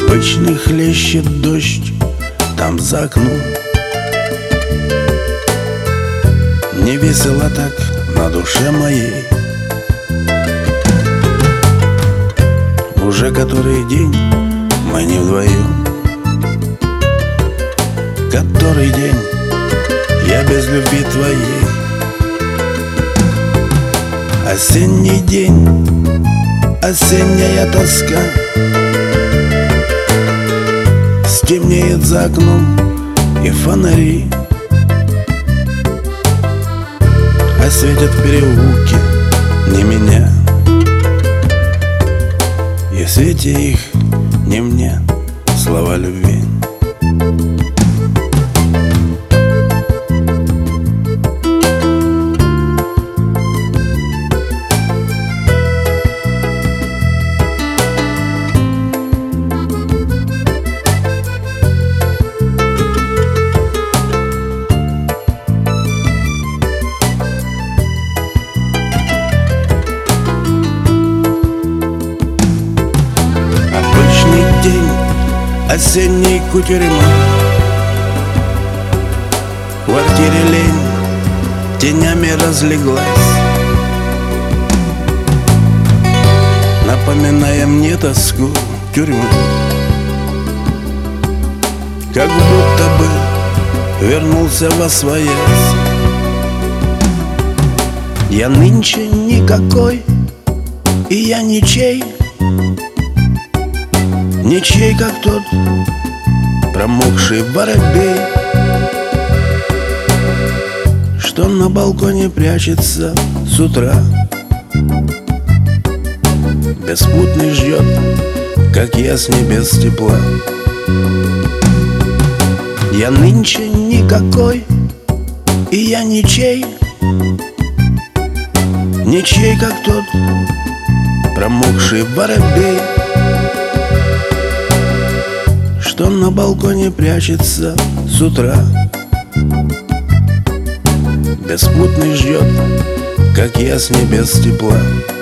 Обычный хлещет дождь там за окном. Не весело так на душе моей. Уже который день мы не вдвоем. Который день я без любви твоей. Осенний день, осенняя тоска. Стемнеет за окном и фонари осветят в переулке не меня. И в свете их не мне слова любви. День осенней кутерьмы. В квартире лень тенями разлеглась, напоминая мне тоску тюрьмы. Как будто бы вернулся восвоясь. Я нынче никакой, и я ничей. Ничей, как тот промокший воробей, что на балконе прячется с утра. Беспутный ждет, как я с небес тепла. Я нынче никакой, и я ничей. Ничей, как тот промокший воробей, что на балконе прячется с утра. Беспутный ждет, как я с небес тепла.